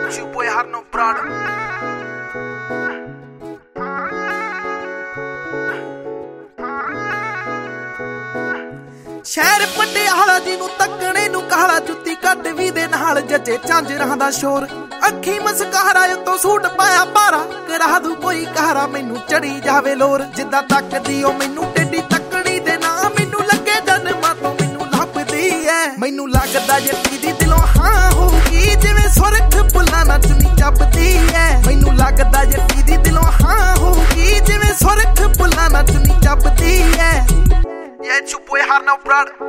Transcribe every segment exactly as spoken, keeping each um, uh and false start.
It's your boy Harno Prado. ਸ਼ਹਿਰ ਪਟਿਆਲਾ ਜੀ ਨੂੰ ਤੱਕਣੇ ਨੂੰ ਕਾਲਾ ਜੁੱਤੀ ਕੱਢ ਵੀ ਦੇ ਨਾਲ ਜੱਜੇ ਝਾਂਜਰਾਂ ਦਾ ਸ਼ੋਰ ਅੱਖੀ ਮਸਕਾਰਾ ਉਤੋਂ ਸੂਟ ਪਾਇਆ ਭਾਰਾ ਕਰਾ ਦੂ ਕੋਈ ਕਹਾਰਾ ਮੈਨੂੰ ਚੜੀ ਜਾਵੇ ਲੋਰ ਜਿੱਦਾਂ ਤੱਕਦੀ ਉਹ ਮੈਨੂੰ ਟੇਡੀ ਤੱਕਣੀ ਦੇ ਨਾ ਮੈਨੂੰ ਲੱਗੇ ਜਨਮਾਂ ਤੋਂ ਮੈਨੂੰ ਲੱਭਦੀ ਐ ਮੈਨੂੰ ਲੱਗਦਾ ਜੱਟੀ ਦੀ ਦਿਲੋਂ ਹਾਂ ਹੋਊਗੀ ਜਿਵੇਂ ਸੁਰਖ ਫੁੱਲਾਂ ਨਾਲ ਚੁੰਨੀ ਚੱਬਦੀ ਐ ਮੈਨੂੰ ਲੱਗਦਾ ਜੱਟੀ ਦੀ ਦਿਲੋਂ ਹਾਂ ਹੋਊਗੀ ਜਿਵੇਂ ਸੁਰਖ ਫੁੱਲਾਂ ਨਾਲ ਚੁੰਨੀ ਚੱਬਦੀ ਐ Yeah, it's your boy Harno Prado.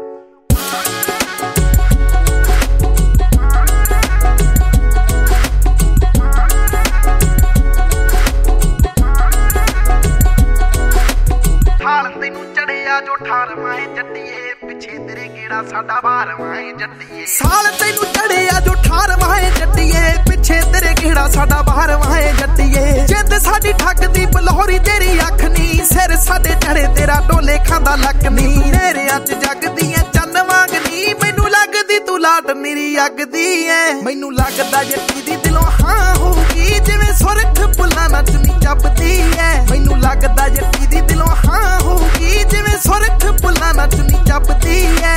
ਤੈਨੂੰ ਚੜਿਆ ਜੋ ਅਠਾਰਵਾਂ ਏ ਜੱਟੀਏ ਪਿੱਛੇ ਤੇਰੇ ਗੇੜਾ ਸਾਡਾ ਬਾਰਵਾਂ ਏ ਜੱਟੀਏ ਸਾਲ ਤੈਨੂੰ ਚੜਿਆ ਜੋ ਅਠਾਰਵਾਂ ਏ ਜੱਟੀਏ ਪਿੱਛੇ ਤੇਰੇ ਗੇੜਾ ਸਾਡਾ ਬਾਰਵਾਂ ਏ ਜੱਟੀਏ ਜਿੰਦ ਸਾਡੀ ਠੱਗਦੀ ਬਲਹੋਰੀ ਤੇਰੀ ਅੱਖ ਨੀ ਸਿਰ ਸਾਡੇ ਚੜੇ ਤੇਰਾ ਢੋਲੇ ਖਾਂਦਾ ਲੱਕ ਨੀ ਨੇਰਿਆਂ ਚ ਜਗਦੀ ਐ ਚੰਨ ਵਾਂਗ ਨੀ ਮੈਨੂੰ ਲੱਗਦੀ ਤੂੰ ਲਾਟ ਮੇਰੀ ਅੱਗ ਦੀ ਐ ਮੈਨੂੰ ਲੱਗਦਾ ਜੱਟੀ ਦੀ ਦਿਲੋਂ ਹਾਂ ਹੋਊਗੀ ਜਿਵੇਂ ਸੁਰਖ ਫੁੱਲਾਂ ਨਾਲ ਚੁੰਨੀ ਚੱਬਦੀ ਐ ਮੈਨੂੰ ਲੱਗਦਾ ਜੱਟੀ ਦੀ ਦਿਲੋਂ ਹਾਂ ਹੋਊਗੀ ਜਿਵੇਂ ਸੁਰਖ ਫੁੱਲਾਂ ਨਾਲ ਚੁੰਨੀ ਚੱਬਦੀ ਐ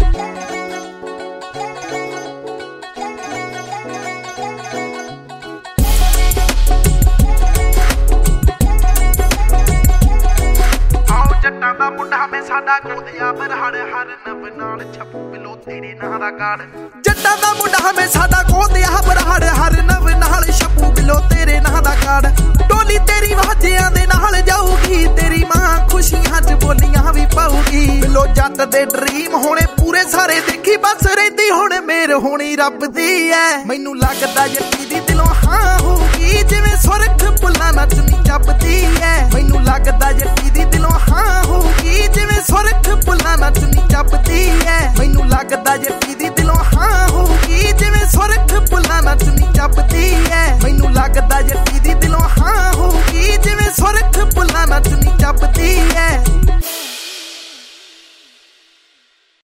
ਜੱਟਾਂ ਦਾ ਮੁੰਡਾ ਮੈਂ ਸਾਡਾ ਗੋਦਿਆ ਬਰਹੜ ਹਰ ਨਵ ਨਾਲ ਛਪੂ ਬਿਲੋ ਤੇਰੇ ਨਾਂ ਦਾ ਕਾੜ ਜੱਟਾਂ ਦਾ ਮੁੰਡਾ ਮੈਂ ਸਾਡਾ ਗੋਦਿਆ ਬਰਹੜ ਹਰ ਨਵ ਨਾਲ ਛਪੂ ਬਿਲੋ ਤੇਰੇ ਨਾਂ ਦਾ ਕਾੜ ਟੋਲੀ ਤੇਰੀ ਵਾਜਿਆਂ ਦੇ ਨਾਲ ਜਾਊਗੀ ਤੇਰੀ ਮਾਂ ਖੁਸ਼ੀਆਂ ਚ ਬੋਲੀਆਂ ਵੀ ਪਾਊਗੀ ਬਿਲੋ ਜੱਟ ਦੇ ਡ੍ਰੀਮ ਹੋਣੇ ਪੂਰੇ ਸਾਰੇ ਦੇਖੀ ਬਸ ਰਹਿੰਦੀ ਹੁਣ ਮੇਰ ਹੋਣੀ ਰੱਬ ਦੀ ਐ ਮੈਨੂੰ ਲੱਗਦਾ ਜੱਟੀ ਦੀ ਦਿਲੋਂ ਹਾਂ ਹੋਊਗੀ ਜਿਵੇਂ ਸੁਰਖ ਫੁੱਲਾਂ ਨਾਲ ਚੁੰਨੀ ਚੱਬਦੀ ਐ ਮੈਨੂੰ ਲੱਗਦਾ ਜੱਟੀ ਦੀ ਦਿਲੋਂ ਹਾਂ ਹੋਊਗੀ ਜਿਵੇਂ ਸੁਰਖ ਫੁੱਲਾਂ ਨਾਲ ਚੁੰਨੀ ਚੱਬਦੀ ਐ ਮੈਨੂੰ ਲੱਗਦਾ ਜੱਟੀ ਦੀ ਦਿਲੋਂ ਹਾਂ ਹੋਊਗੀ ਜਿਵੇਂ ਸੁਰਖ ਫੁੱਲਾਂ ਨਾਲ ਚੁੰਨੀ ਚੱਬਦੀ ਐ ਮੈਨੂੰ ਲੱਗਦਾ ਜੱਟੀ ਦੀ ਦਿਲੋਂ ਹਾਂ ਹੋਊਗੀ ਜਿਵੇਂ ਸੁਰਖ ਫੁੱਲਾਂ ਨਾਲ ਚੁੰਨੀ ਚੱਬਦੀ